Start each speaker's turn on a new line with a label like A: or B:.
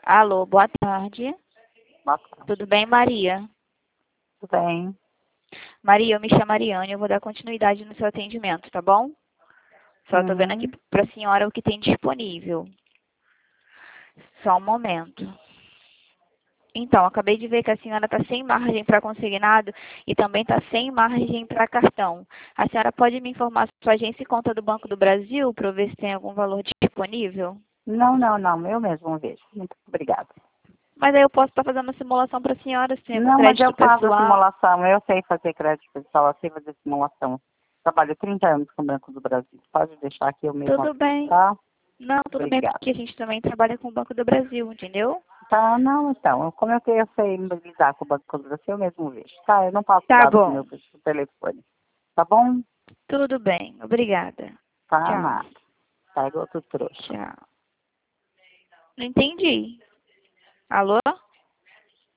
A: Alô, boa tarde.
B: Boa tarde.
A: Tudo bem, Maria?
B: Tudo bem?
A: Maria, eu me chamo Ariane, eu vou dar continuidade no seu atendimento, tá bom? Só tô vendo aqui pra senhora o que tem disponível. Só um momento. Então, acabei de ver que a senhora está sem margem para consignado e também está sem margem para cartão. A senhora pode me informar sua agência e conta do Banco do Brasil para eu ver se tem algum valor disponível?
B: Não, eu mesmo vejo. Muito obrigada.
A: Mas aí eu posso estar fazendo a simulação para a senhora, se tem algum
B: Não, mas eu
A: crédito
B: faço a
A: pessoal.
B: simulação, eu sei fazer crédito pessoal, eu sei fazer simulação. Trabalho 30 anos com o Banco do Brasil. Pode deixar que eu mesmo
A: Tudo
B: aplico,
A: bem.
B: tá?
A: Não, tudo bem,
B: Obrigada.
A: porque a gente também trabalha com o Banco do Brasil, entendeu?
B: Tá, não, então, como eu sei lidar com o Banco do Brasil, eu mesmo vejo. Tá, eu não passo
A: Tá
B: dados do
A: bom.
B: meu telefone. Tá bom?
A: Tudo bem. Obrigada.
B: Tá,
A: Tchau.
B: nada. Tá igual outro trouxa.
A: Tchau. Não entendi. Alô?